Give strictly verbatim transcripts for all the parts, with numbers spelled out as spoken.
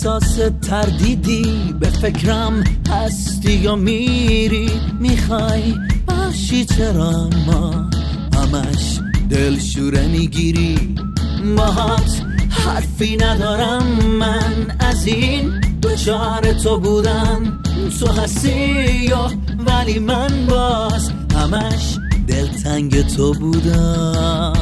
احساس تردیدی به فکرم هستی یا میری، میخوای باشی چرا اما همش دلشوره میگیری. باهات حرفی ندارم من از این دچار تو بودن، تو هستی ولی من باز همش دلتنگ تو بودم.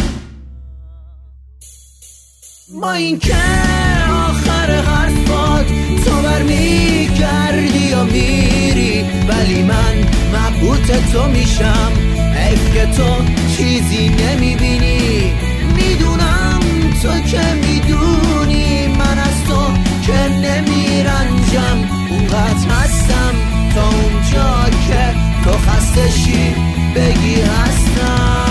با این که آخر حرفات تو برمیگردی یا میری، ولی من مبهوت تو میشم. حیف که تو چیزی نمیبینی، میدونم تو که میدونی من از تو که نمیرنجم. اونقدر هستم تا اونجا که تو خسته شی بگی هستم.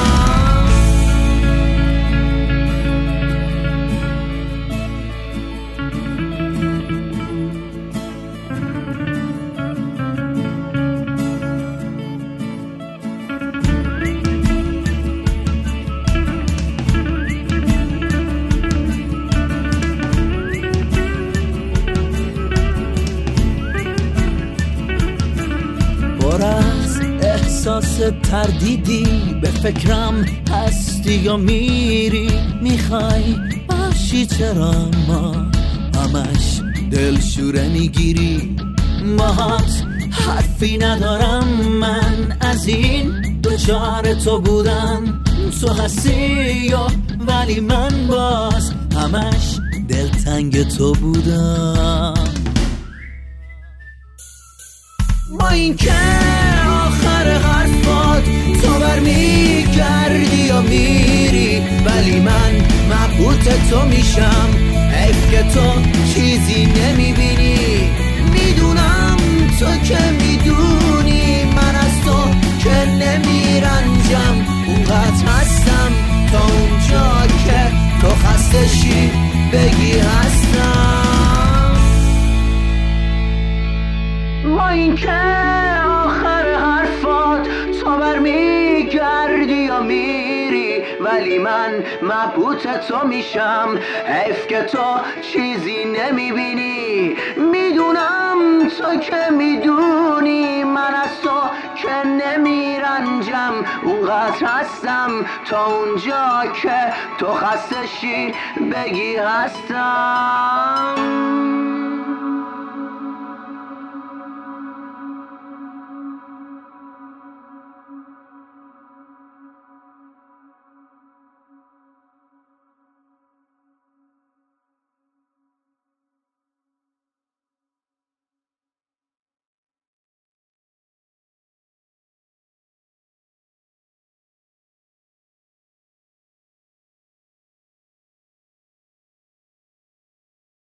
از احساس تردیدی به فکرم هستی یا میری، میخوای باشی چرا ما همش دلشوره میگیری. باهات حرفی ندارم من از این دچار تو بودن، تو هستی ولی من باز همش دلتنگ تو بودم. با این که آخر حرفات تو برمیگردی یا میری، ولی من مبهوت تو میشم. حیف که تو چیزی نمیبینی، میدونم تو که میدونی من از تو که نمیرنجم. اونقدر هستم تا اونجا که تو خسته شی بگی هستم. با این که آخر حرفات تو برمیگردی یا میری، ولی من مبهوت تو میشم. حیف که تو چیزی نمیبینی، میدونم تو که میدونی من از تو که نمیرنجم. اونقدر هستم تا اونجا که تو خسته شی بگی هستم.